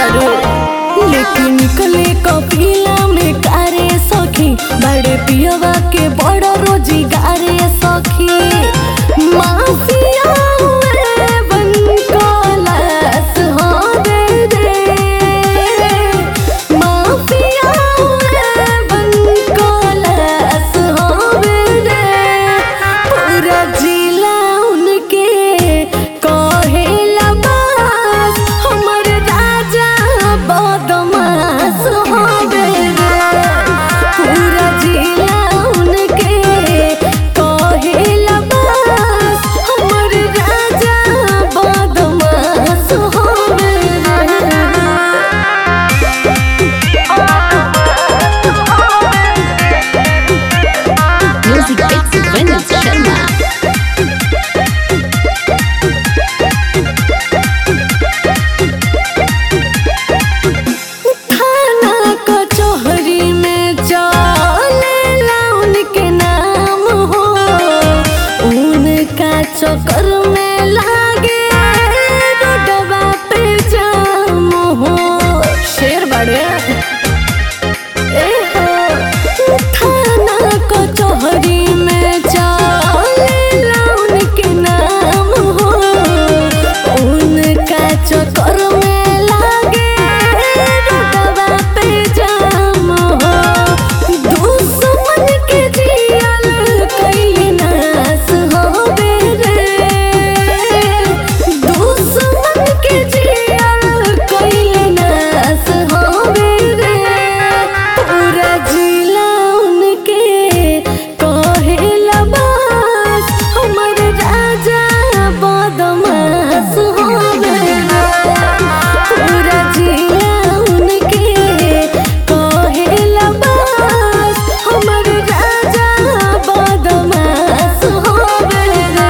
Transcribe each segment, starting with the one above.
तारू लेकिन निकले कपिला में कारे सखी बड़े पियवा के बड़ रोजगारे सखी माफिया बन कलस हो रे माफिया बन कलस हो रे पूरा जिला उनके कहेला बस हमर राजा बदमाश हो रे पूरा जिला उनके कहेला बस हमर राजा बदमाश हो रे Music Bits Vinod Sharma. थाना कचहरी में चलेला उनके नाम हो उनका चक्कर में लागे रोडवा पे जाम हो शेर बड़े ए हो थाना कचहरी में चलेला उनके नाम हो उनका चक्कर में लागे रोडवा पे जाम हो दुश्मन के जियल कई नाश होवे रे दुश्मन के जियल कई नाश होवे रे पूरा जिला उनके कहेला बस हमर राजा बदमाश होवे रे पूरा जिला उनके कहेला बस हमर राजा बदमाश होवे रे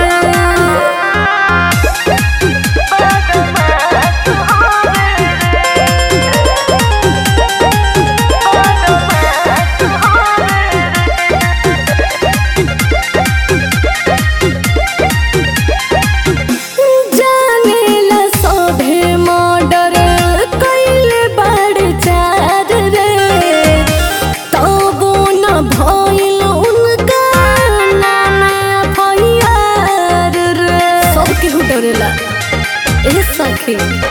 जानेला सोभे मर्डर कइले बड़ चार रे तबो न भइल उनका नाम FIR रे सब केहू डरेला ए सखी